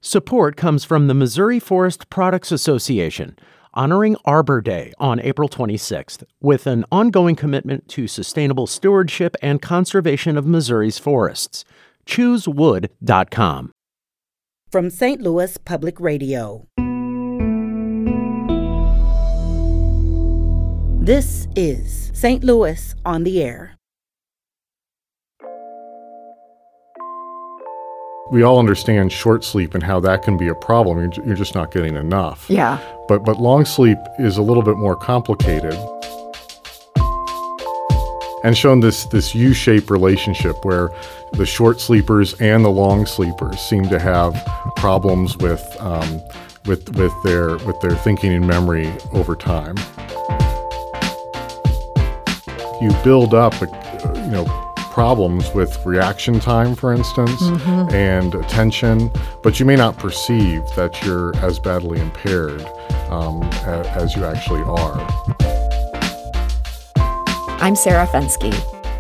Support comes from the Missouri Forest Products Association, honoring Arbor Day on April 26th, with an ongoing commitment to sustainable stewardship and conservation of Missouri's forests. ChooseWood.com. From St. Louis Public Radio. This is St. Louis on the Air. We all understand short sleep and how that can be a problem. You're just not getting enough. Yeah. But long sleep is a little bit more complicated. And shown this U-shaped relationship where the short sleepers and the long sleepers seem to have problems with their thinking and memory over time. You build up, problems with reaction time, for instance, and attention, but you may not perceive that you're as badly impaired as you actually are. I'm Sarah Fenske.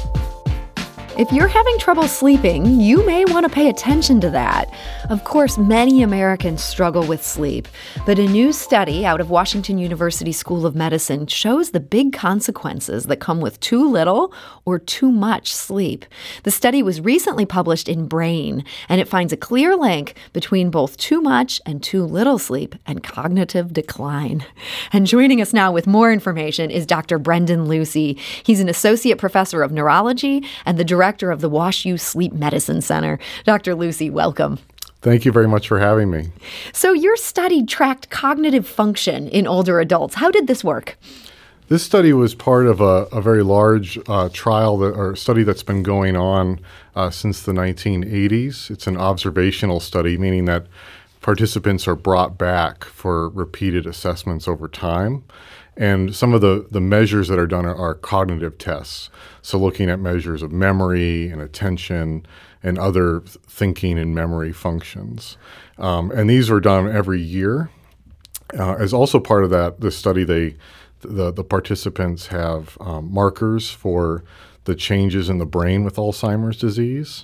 If you're having trouble sleeping, you may want to pay attention to that. Of course, many Americans struggle with sleep, but a new study out of Washington University School of Medicine shows the big consequences that come with too little or too much sleep. The study was recently published in Brain, and it finds a clear link between both too much and too little sleep and cognitive decline. And joining us now with more information is Dr. Brendan Lucey. He's an associate professor of neurology and the director of the WashU Sleep Medicine Center. Dr. Lucey, welcome. Thank you very much for having me. So your study tracked cognitive function in older adults. How did this work? This study was part of a very large study that's been going on since the 1980s. It's an observational study, meaning that participants are brought back for repeated assessments over time. And some of the measures that are done are cognitive tests. So looking at measures of memory and attention and other thinking and memory functions. And these are done every year. As also part of the study, the participants have markers for the changes in the brain with Alzheimer's disease.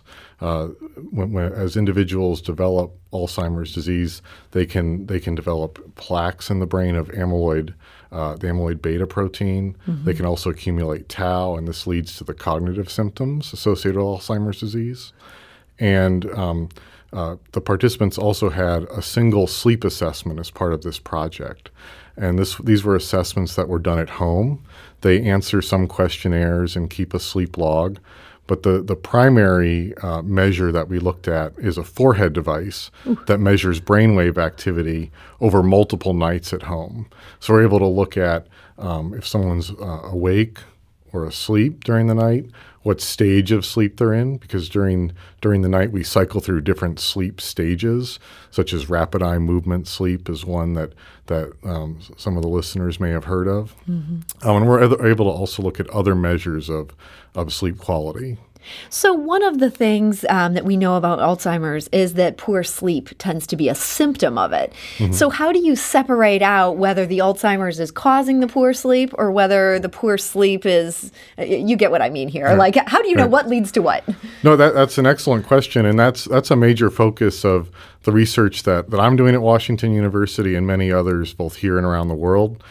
As individuals develop Alzheimer's disease, they can develop plaques in the brain of amyloid, the amyloid beta protein. They can also accumulate tau, and this leads to the cognitive symptoms associated with Alzheimer's disease. And the participants also had a single sleep assessment as part of this project. And these were assessments that were done at home. They answer some questionnaires and keep a sleep log. But the primary measure that we looked at is a forehead device that measures brainwave activity over multiple nights at home. So we're able to look at if someone's awake or asleep during the night, what stage of sleep they're in, because during the night we cycle through different sleep stages, such as rapid eye movement sleep is one that some of the listeners may have heard of. And we're able to also look at other measures of sleep quality. So one of the things that we know about Alzheimer's is that poor sleep tends to be a symptom of it. So how do you separate out whether the Alzheimer's is causing the poor sleep or whether the poor sleep is, you get what I mean here, like how do you know what leads to what? No, that's an excellent question, and that's a major focus of the research that I'm doing at Washington University and many others, both here and around the world.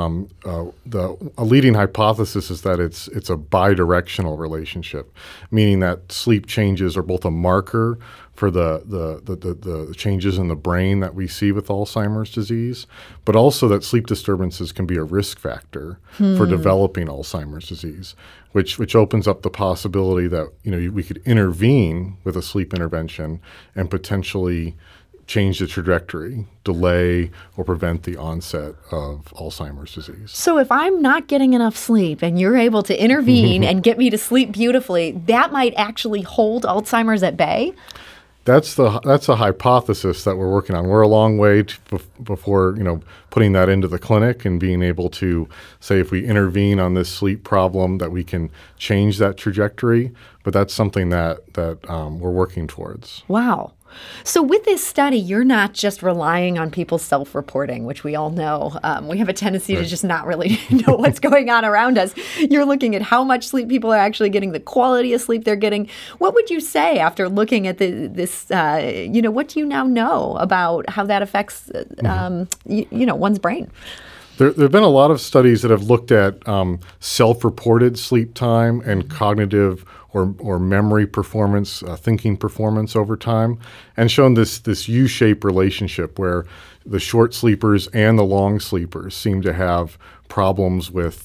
A leading hypothesis is that it's a bidirectional relationship, meaning that sleep changes are both a marker for the changes in the brain that we see with Alzheimer's disease, but also that sleep disturbances can be a risk factor for developing Alzheimer's disease, which opens up the possibility that we could intervene with a sleep intervention and potentially change the trajectory, delay, or prevent the onset of Alzheimer's disease. So if I'm not getting enough sleep and you're able to intervene and get me to sleep beautifully, that might actually hold Alzheimer's at bay? That's a hypothesis that we're working on. We're a long way before putting that into the clinic and being able to say if we intervene on this sleep problem that we can change that trajectory. But that's something that we're working towards. Wow. So with this study, you're not just relying on people's self-reporting, which we all know. We have a tendency to just not really know what's going on around us. You're looking at how much sleep people are actually getting, the quality of sleep they're getting. What would you say after looking at this, what do you now know about how that affects, one's brain? There have been a lot of studies that have looked at self-reported sleep time and cognitive or memory performance, thinking performance over time, and shown this U-shaped relationship where the short sleepers and the long sleepers seem to have problems with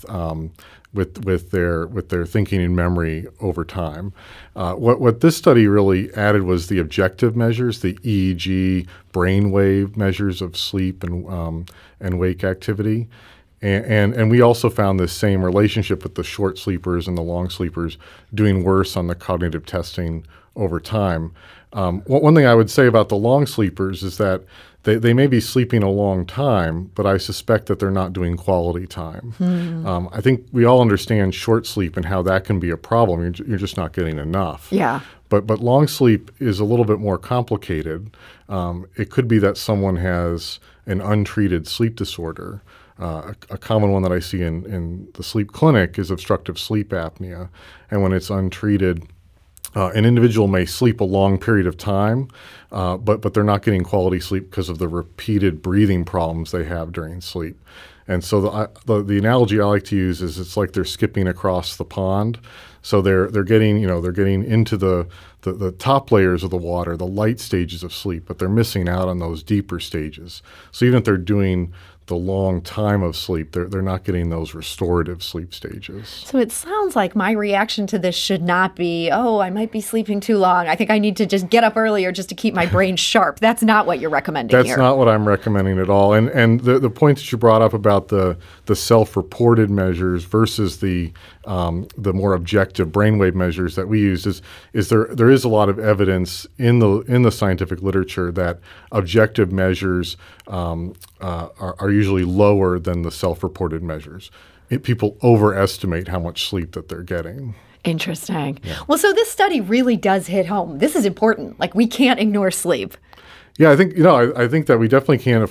their thinking and memory over time. What this study really added was the objective measures, the EEG, brainwave measures of sleep and wake activity. And we also found this same relationship with the short sleepers and the long sleepers doing worse on the cognitive testing over time. One thing I would say about the long sleepers is that they may be sleeping a long time, but I suspect that they're not doing quality time. I think we all understand short sleep and how that can be a problem. You're just not getting enough. Yeah. But long sleep is a little bit more complicated. It could be that someone has an untreated sleep disorder. A common one that I see in the sleep clinic is obstructive sleep apnea. And when it's untreated, an individual may sleep a long period of time, but they're not getting quality sleep because of the repeated breathing problems they have during sleep. And so the analogy I like to use is it's like they're skipping across the pond. So they're getting into the top layers of the water, the light stages of sleep, but they're missing out on those deeper stages. So even if they're doing the long time of sleep, they're not getting those restorative sleep stages. So it sounds like my reaction to this should not be, oh, I might be sleeping too long. I think I need to just get up earlier just to keep my brain sharp. That's not what you're recommending here. That's not what I'm recommending at all. And the point that you brought up about the self-reported measures versus the more objective brainwave measures that we use is there is a lot of evidence in the scientific literature that objective measures are usually lower than the self-reported measures. People overestimate how much sleep that they're getting. Interesting. Yeah. Well, so this study really does hit home. This is important. Like, we can't ignore sleep. Yeah, I think I think that we definitely can't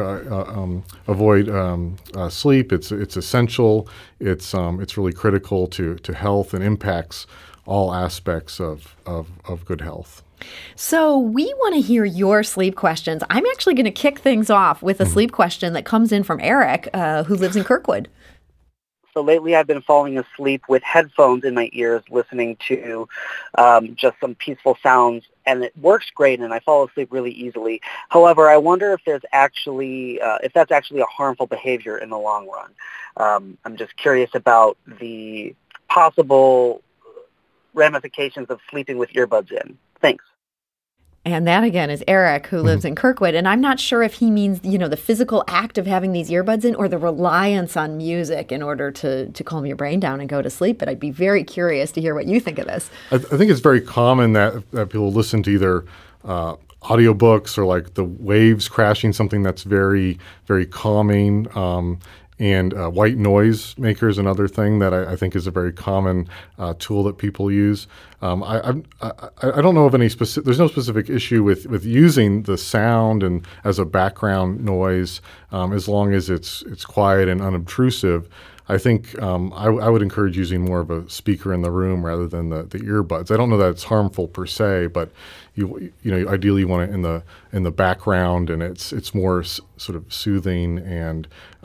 avoid sleep. It's essential. It's really critical to health and impacts all aspects of good health. So we want to hear your sleep questions. I'm actually going to kick things off with a sleep question that comes in from Eric, who lives in Kirkwood. So lately I've been falling asleep with headphones in my ears, listening to just some peaceful sounds, and it works great, and I fall asleep really easily. However, I wonder if that's actually a harmful behavior in the long run. I'm just curious about the possible ramifications of sleeping with earbuds in. Thanks. And that, again, is Eric, who lives in Kirkwood. And I'm not sure if he means, the physical act of having these earbuds in or the reliance on music in order to calm your brain down and go to sleep. But I'd be very curious to hear what you think of this. I think it's very common that people listen to either audiobooks or like the waves crashing, something that's very, very calming. And white noise maker is another thing that I think is a very common tool that people use. I don't know of any specific. There's no specific issue with using the sound and as a background noise, as long as it's quiet and unobtrusive. I think I would encourage using more of a speaker in the room rather than the earbuds. I don't know that it's harmful per se, but you ideally want it in the background, and it's more sort of soothing, and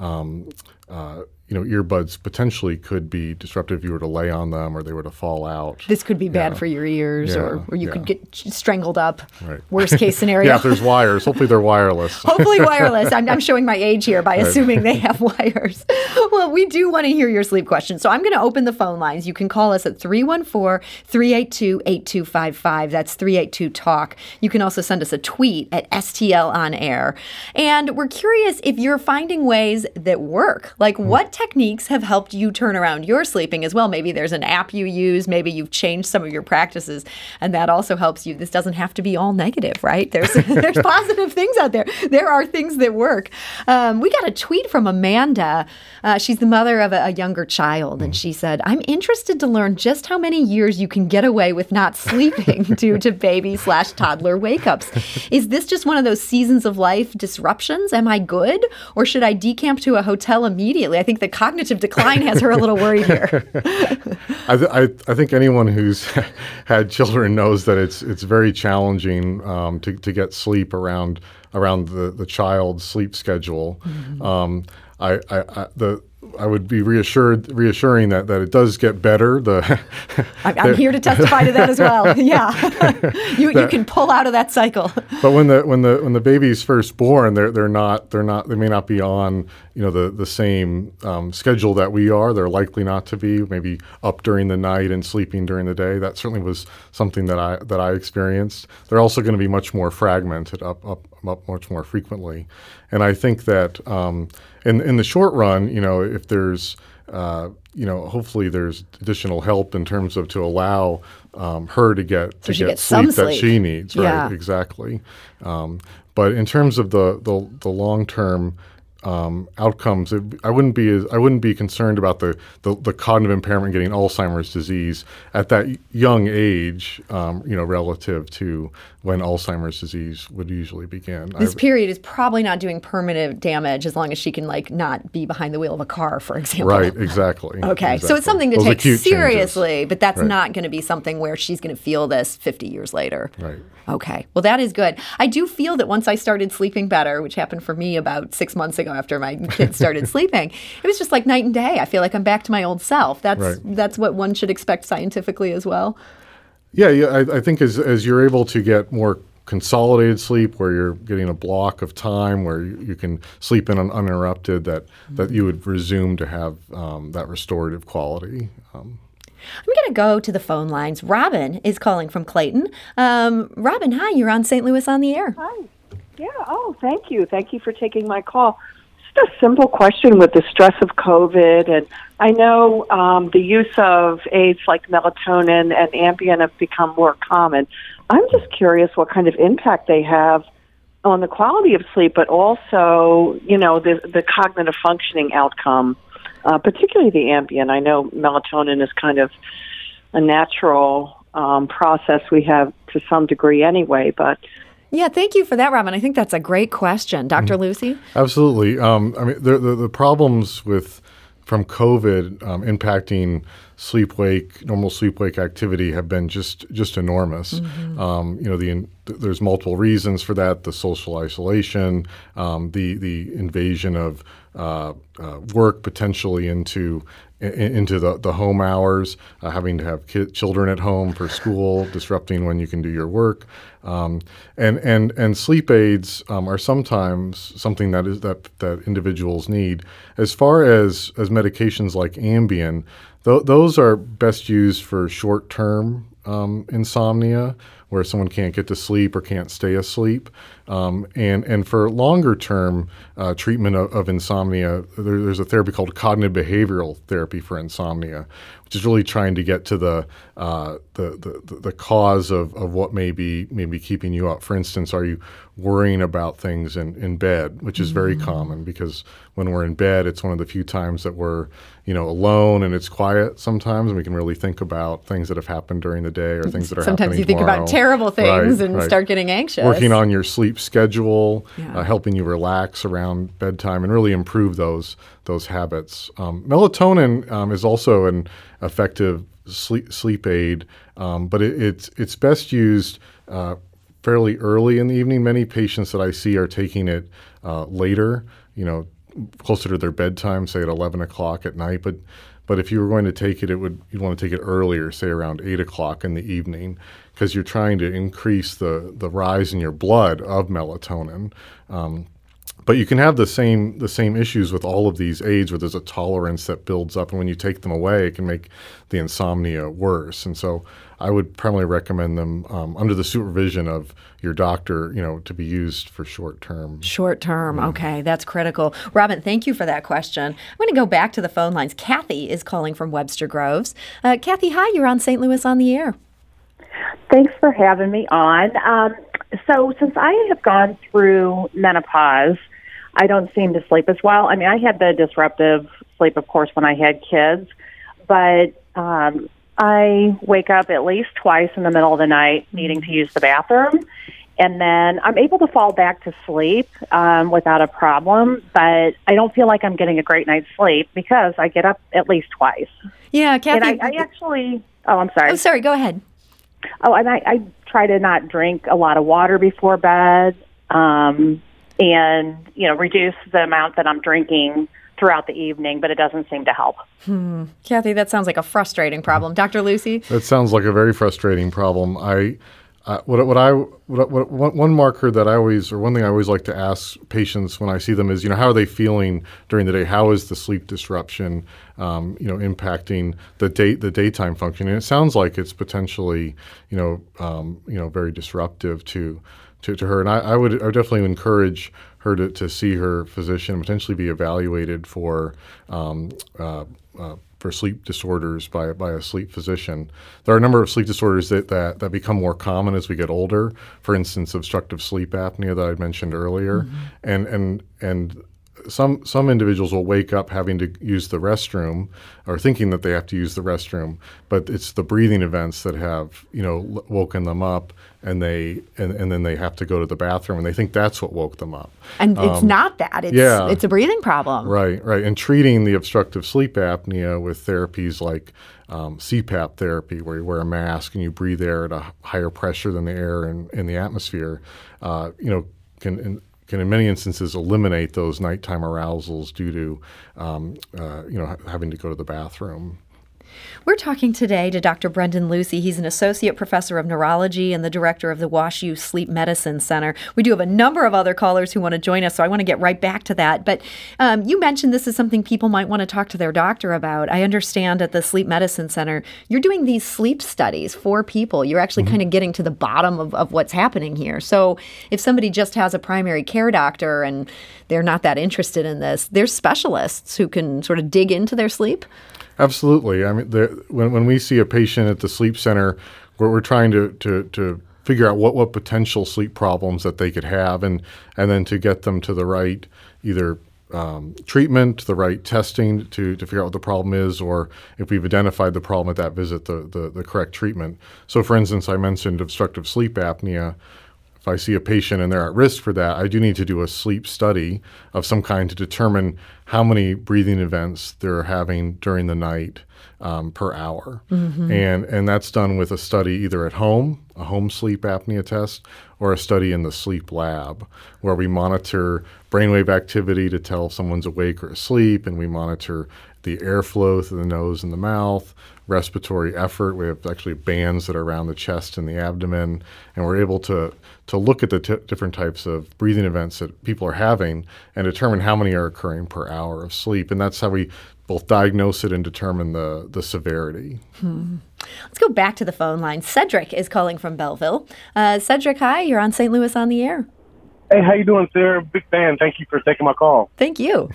earbuds potentially could be disruptive if you were to lay on them or they were to fall out. This could be bad for your ears, or you could get strangled up. Right. Worst case scenario. Yeah, if there's wires. Hopefully they're wireless. Hopefully wireless. I'm showing my age here by assuming they have wires. Well, we do want to hear your sleep questions. So I'm going to open the phone lines. You can call us at 314-382-8255. That's 382-TALK. You can also send us a tweet at STL On Air. And we're curious if you're finding ways that work. Like, what techniques have helped you turn around your sleeping as well? Maybe there's an app you use. Maybe you've changed some of your practices, and that also helps you. This doesn't have to be all negative, right? There's positive things out there. There are things that work. We got a tweet from Amanda. She's the mother of a younger child, and she said, "I'm interested to learn just how many years you can get away with not sleeping due to baby/toddler wake-ups. Is this just one of those seasons of life disruptions? Am I good? Or should I decamp to a hotel immediately?" I think the cognitive decline has her a little worried here. I think anyone who's had children knows that it's very challenging to get sleep around the child's sleep schedule. I would be reassuring that it does get better. I'm here to testify to that as well. Yeah, you can pull out of that cycle. But when the baby's first born, they may not be on the same schedule that we are. They're likely not to be. Maybe up during the night and sleeping during the day. That certainly was something that I experienced. They're also going to be much more fragmented, up much more frequently, and I think that in the short run, if there's hopefully there's additional help in terms of to allow her to get sleep that she needs. Yeah. Right, exactly. But in terms of the long term outcomes, I wouldn't be concerned about the cognitive impairment getting Alzheimer's disease at that young age, relative to when Alzheimer's disease would usually begin. This period is probably not doing permanent damage as long as she can not be behind the wheel of a car, for example. Right, exactly. Okay, exactly. so it's something to Those take acute seriously, changes. but that's Right. not going to be something where she's going to feel this 50 years later. Right. Okay. Well, that is good. I do feel that once I started sleeping better, which happened for me about 6 months ago after my kids started sleeping, it was just like night and day. I feel like I'm back to my old self. That's what one should expect scientifically as well. Yeah. I think as you're able to get more consolidated sleep, where you're getting a block of time where you can sleep in uninterrupted, that you would resume to have that restorative quality. I'm going to go to the phone lines. Robin is calling from Clayton. Robin, hi. You're on St. Louis on the Air. Hi. Yeah. Oh, thank you. Thank you for taking my call. Just a simple question with the stress of COVID. And I know the use of aids like melatonin and Ambien have become more common. I'm just curious what kind of impact they have on the quality of sleep, but also, the cognitive functioning outcome. Particularly the Ambien. I know melatonin is kind of a natural process we have to some degree anyway, but... Yeah, thank you for that, Robin. I think that's a great question. Dr. Lucy? Absolutely. The problems from COVID impacting normal sleep-wake activity have been just enormous. Mm-hmm. There's multiple reasons for that: the social isolation, the invasion of work potentially into the home hours, having to have children at home for school, disrupting when you can do your work, and sleep aids are sometimes something that individuals need. As far as medications like Ambien, those are best used for short-term insomnia, where someone can't get to sleep or can't stay asleep. And for longer-term treatment of insomnia, there's a therapy called cognitive behavioral therapy for insomnia, which is really trying to get to the cause of what may be keeping you up. For instance, are you worrying about things in bed, which is very common, because when we're in bed, it's one of the few times that we're alone and it's quiet sometimes, and we can really think about things that have happened during the day or things that are Sometimes happening you think tomorrow. about terrible things and Right. start getting anxious. Working on your sleep schedule, Yeah. helping you relax around bedtime and really improve those habits. Melatonin is also an effective sleep aid, but it's best used fairly early in the evening. Many patients that I see are taking it later, closer to their bedtime, say at 11 o'clock at night. But if you were going to take it, you'd want to take it earlier, say around 8 o'clock in the evening, because you're trying to increase the rise in your blood of melatonin. But you can have the same issues with all of these aids where there's a tolerance that builds up, and when you take them away, it can make the insomnia worse. And so I would primarily recommend them under the supervision of your doctor, to be used for short term. Short term, okay, that's critical. Robin, thank you for that question. I'm going to go back to the phone lines. Kathy is calling from Webster Groves. Kathy, hi, you're on St. Louis on the Air. Thanks for having me on. So since I have gone through menopause, I don't seem to sleep as well. I mean, I had the disruptive sleep, of course, when I had kids, but I wake up at least twice in the middle of the night needing to use the bathroom, and then I'm able to fall back to sleep without a problem, but I don't feel like I'm getting a great night's sleep because I get up at least twice. Yeah, Kathy. And I actually, I'm sorry. Oh, sorry, go ahead. Oh, and I try to not drink a lot of water before bed, and, reduce the amount that I'm drinking throughout the evening, but it doesn't seem to help. Kathy, that sounds like a frustrating problem. Dr. Lucy? That sounds like a very frustrating problem. One marker that one thing I always like to ask patients when I see them is, how are they feeling during the day? How is the sleep disruption, impacting the daytime function? And it sounds like it's potentially, very disruptive to her. And I would definitely encourage her to see her physician and potentially be evaluated for sleep disorders by a sleep physician. There are a number of sleep disorders that become more common as we get older. For instance, obstructive sleep apnea that I mentioned earlier, and some individuals will wake up having to use the restroom or thinking that they have to use the restroom, but it's the breathing events that have woken them up, and then they have to go to the bathroom, and they think that's what woke them up. And it's not that. It's a breathing problem. Right. And treating the obstructive sleep apnea with therapies like CPAP therapy, where you wear a mask and you breathe air at a higher pressure than the air in the atmosphere, can in many instances eliminate those nighttime arousals due to having to go to the bathroom. We're talking today to Dr. Brendan Lucey. He's an associate professor of neurology and the director of the WashU Sleep Medicine Center. We do have a number of other callers who want to join us, so I want to get right back to that. But you mentioned this is something people might want to talk to their doctor about. I understand at the Sleep Medicine Center, you're doing these sleep studies for people. You're actually kind of getting to the bottom of what's happening here. So if somebody just has a primary care doctor and they're not that interested in this, there's specialists who can sort of dig into their sleep? Absolutely. I mean, when we see a patient at the sleep center, we're trying to figure out what potential sleep problems that they could have, and then to get them to the right either treatment, the right testing to figure out what the problem is, or if we've identified the problem at that visit, the correct treatment. So, for instance, I mentioned obstructive sleep apnea. If I see a patient and they're at risk for that, I do need to do a sleep study of some kind to determine how many breathing events they're having during the night per hour. And that's done with a study either at home, a home sleep apnea test, or a study in the sleep lab where we monitor brainwave activity to tell if someone's awake or asleep, and we monitor the airflow through the nose and the mouth, respiratory effort. We have actually bands that are around the chest and the abdomen, and we're able to look at the different types of breathing events that people are having and determine how many are occurring per hour of sleep. And that's how we both diagnose it and determine the severity. Let's go back to the phone line. Cedric is calling from Belleville. Cedric, hi. You're on St. Louis on the Air. Hey, how you doing, Sarah? Big fan. Thank you for taking my call. Thank you.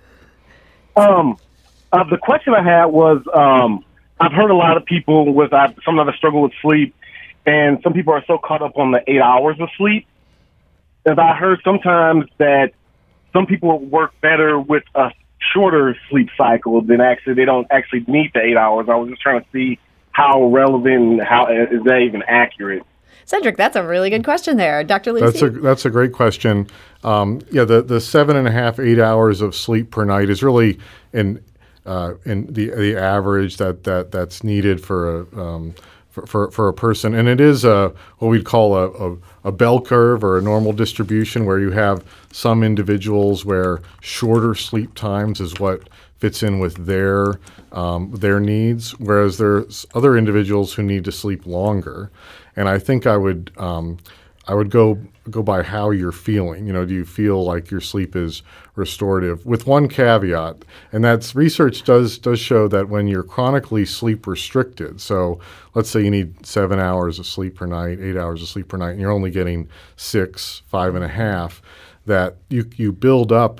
The question I had was, I've heard a lot of people with some that struggle with sleep, and some people are so caught up on the 8 hours of sleep. And I heard sometimes that some people work better with a shorter sleep cycle than they don't actually need the 8 hours. I was just trying to see how relevant, how is that even accurate? Cedric, that's a really good question there. Dr. Lucy? That's a great question. The 7.5, 8 hours of sleep per night is really in the average that's needed for a person, and it is what we'd call a bell curve or a normal distribution, where you have some individuals where shorter sleep times is what fits in with their needs, whereas there's other individuals who need to sleep longer. And I think I would I would go by how you're feeling. Do you feel like your sleep is restorative? With one caveat, and that's research does show that when you're chronically sleep restricted, so let's say you need 7 hours of sleep per night, 8 hours of sleep per night, and you're only getting 6, 5.5, that you build up,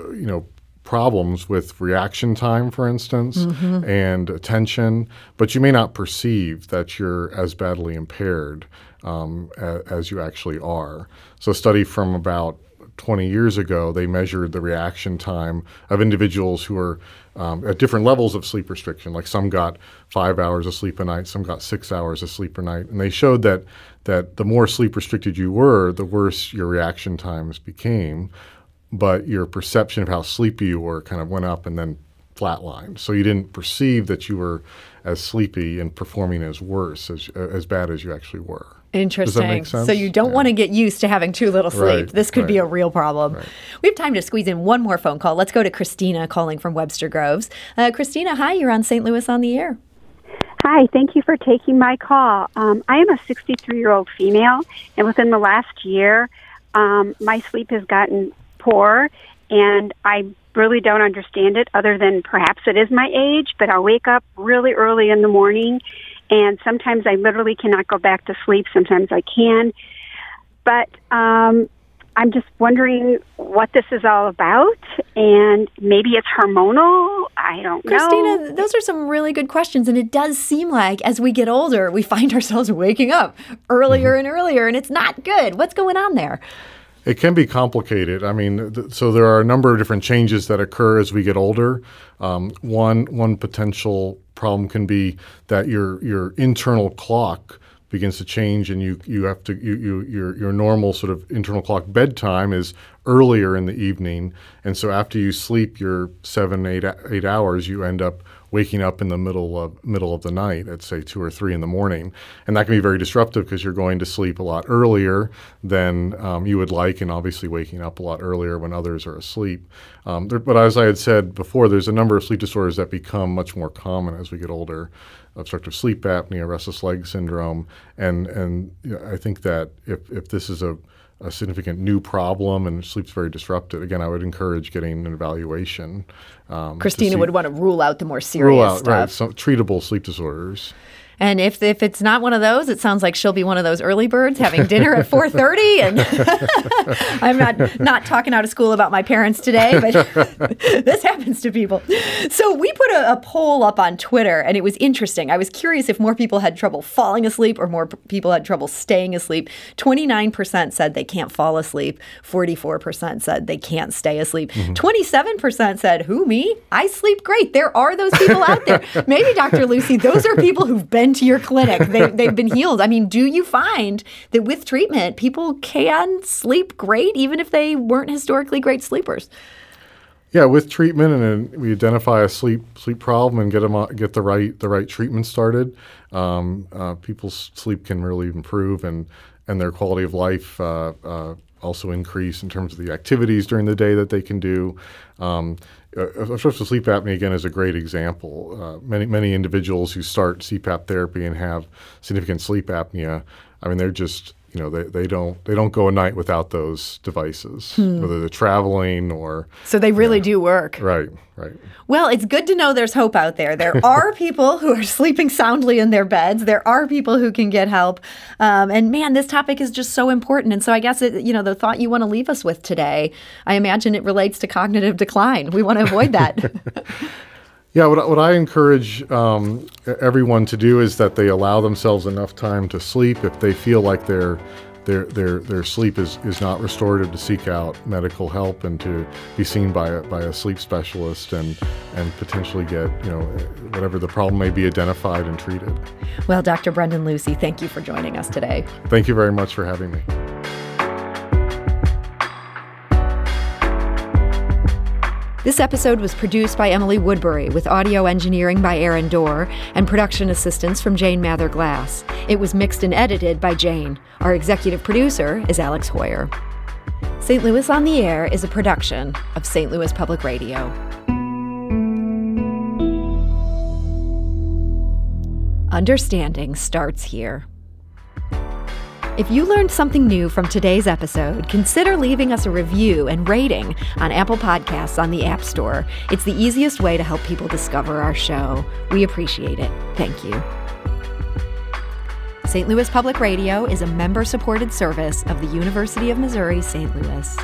problems with reaction time, for instance, and attention, but you may not perceive that you're as badly impaired as you actually are. So a study from about 20 years ago, they measured the reaction time of individuals who are at different levels of sleep restriction. Like some got 5 hours of sleep a night, some got 6 hours of sleep a night. And they showed that the more sleep restricted you were, the worse your reaction times became. But your perception of how sleepy you were kind of went up and then flatlined. So you didn't perceive that you were as sleepy and performing as bad as you actually were. Interesting. Does that make sense? So you don't want to get used to having too little sleep. Right, This could be a real problem. Right. We have time to squeeze in one more phone call. Let's go to Christina calling from Webster Groves. Christina, hi. You're on St. Louis on the Air. Hi, thank you for taking my call. I am a 63-year-old female, and within the last year, my sleep has gotten poor, and I really don't understand it other than perhaps it is my age, but I'll wake up really early in the morning, and sometimes I literally cannot go back to sleep. Sometimes I can. But I'm just wondering what this is all about, and maybe it's hormonal. I don't know. Christina, those are some really good questions, and it does seem like as we get older, we find ourselves waking up earlier and earlier, and it's not good. What's going on there? It can be complicated. I mean, so there are a number of different changes that occur as we get older. One potential problem can be that your internal clock begins to change, and you have to your normal sort of internal clock bedtime is earlier in the evening, and so after you sleep your 7-8 hours, you end up waking up in the middle of the night at say 2 or 3 in the morning, and that can be very disruptive because you're going to sleep a lot earlier than you would like, and obviously waking up a lot earlier when others are asleep. But as I had said before, there's a number of sleep disorders that become much more common as we get older. Obstructive sleep apnea, restless leg syndrome, and I think that if this is a significant new problem and sleep's very disrupted, again, I would encourage getting an evaluation. Christina would want to rule out the more serious stuff. Right, so treatable sleep disorders. And if it's not one of those, it sounds like she'll be one of those early birds having dinner at 4:30. And I'm not talking out of school about my parents today, but this happens to people. So we put a poll up on Twitter, and it was interesting. I was curious if more people had trouble falling asleep or more people had trouble staying asleep. 29% said they can't fall asleep. 44% said they can't stay asleep. 27% said, who, me? I sleep great. There are those people out there. Maybe, Dr. Lucy, those are people who've been to your clinic. They've been healed. I mean, do you find that with treatment, people can sleep great even if they weren't historically great sleepers? Yeah, with treatment, and then we identify a sleep problem and get the right treatment started, people's sleep can really improve, and their quality of life also increase in terms of the activities during the day that they can do. Obstructive sleep apnea, again, is a great example. Many individuals who start CPAP therapy and have significant sleep apnea, I mean, they're just, they don't go a night without those devices, whether they're traveling or... So they really do work. Right. Well, it's good to know there's hope out there. There are people who are sleeping soundly in their beds. There are people who can get help. And man, this topic is just so important. And so I guess, the thought you want to leave us with today, I imagine it relates to cognitive decline. We want to avoid that. Yeah, what I encourage everyone to do is that they allow themselves enough time to sleep. If they feel like their sleep is not restorative, to seek out medical help and to be seen by a sleep specialist and potentially get whatever the problem may be identified and treated. Well, Dr. Brendan Lucey, thank you for joining us today. Thank you very much for having me. This episode was produced by Emily Woodbury with audio engineering by Aaron Dorr and production assistance from Jane Mather Glass. It was mixed and edited by Jane. Our executive producer is Alex Hoyer. St. Louis on the Air is a production of St. Louis Public Radio. Understanding starts here. If you learned something new from today's episode, consider leaving us a review and rating on Apple Podcasts on the App Store. It's the easiest way to help people discover our show. We appreciate it. Thank you. St. Louis Public Radio is a member-supported service of the University of Missouri, St. Louis.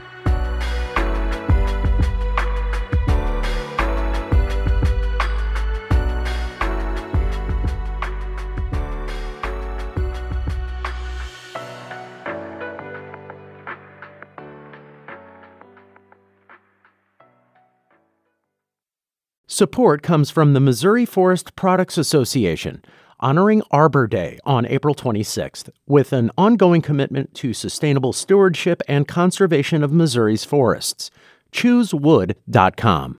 Support comes from the Missouri Forest Products Association, honoring Arbor Day on April 26th, with an ongoing commitment to sustainable stewardship and conservation of Missouri's forests. ChooseWood.com.